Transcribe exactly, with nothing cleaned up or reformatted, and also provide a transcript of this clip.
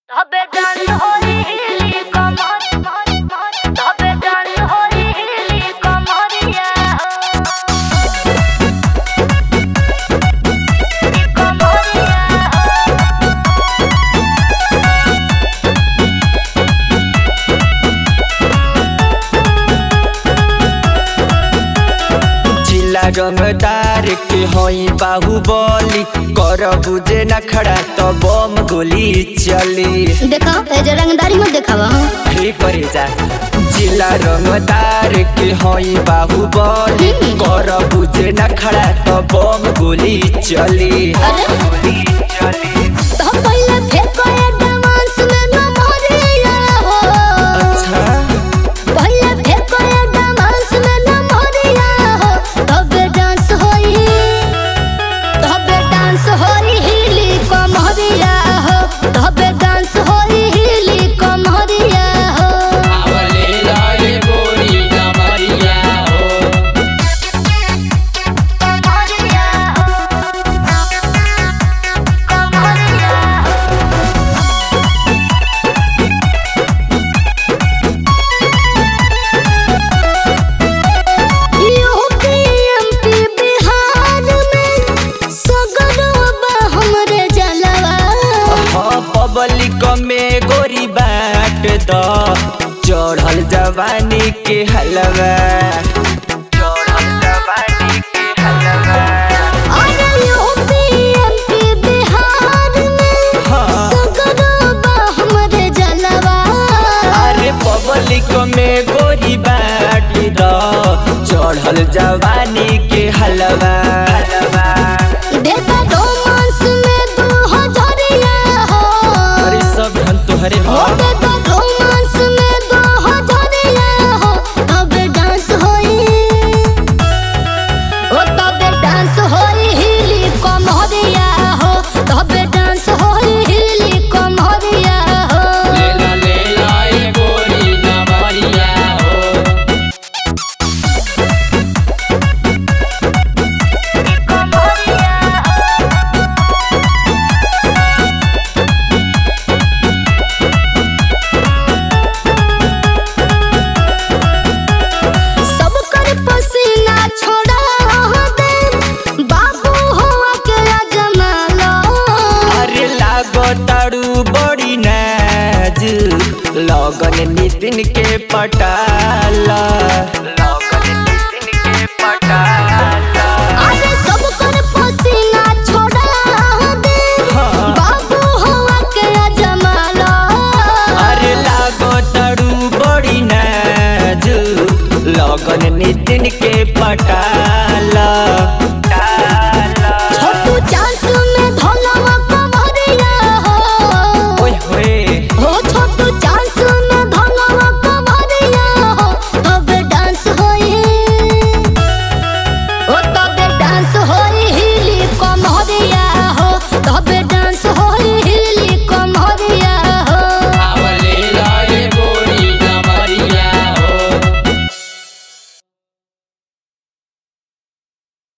तबे डांस होई हिली कमर तबे डांस होई हिली कमरिया कमरिया जिला रंगदार के होई बाहुबली कर बुझे न खड़ा तो बम गोली चली। देखा ए जे रंगदारी मत देखावा। हे करे जा जिला रंगदार के होई बाहुबली कर बुझे न खड़ा तो बम गोली चली। अरे गोली चली तो पहले फेंको ए डांस में न मरिया हो। अच्छा पहले फेंको ए डांस में न मरिया हो। तबे डांस होई तबे डांस होई हिली कमरिया हो। तबे डांस होई हिली कमरिया हो। आवले लाए गोरी कमरिया हो। कमरिया कमरिया यूपी एमपी बिहार में सगरवा हमरे जलवा। हाँ पब्लिक में गोरी बाट तो चढ़ल जवानी के हलवा चढ़ल जवानी के हलवा। अरे यूपी एमपी बिहार में हाँ सगरवा हमरे जलवा। अरे पब्लिक में गोरी बाट तो चढ़ल जवानी के हलवा हलवा। देखा रोमांस में दो हजरिया हो। अरे सब हम तोहरे हो हो देखा रोमांस में दो हजरिया हो। तबे डांस होई ओ तबे डांस होई हिली कमरिया हो। तबे डांस होई हिली कमरिया हो। लेला लेला ए गोरी नमरिया हो। सब कर पसीना छोड़ा दे बाबू हुआ के जमालो। अरे लागो तारू बड़ी नाज लगन नितिन के पटाला लगन नितिन के पटाला। अरे सब कर पसीना छोड़ा दे हाँ। बाबू हुआ के जमालो। अरे लागो तारू बड़ी नाज लगन नितिन के पटाला।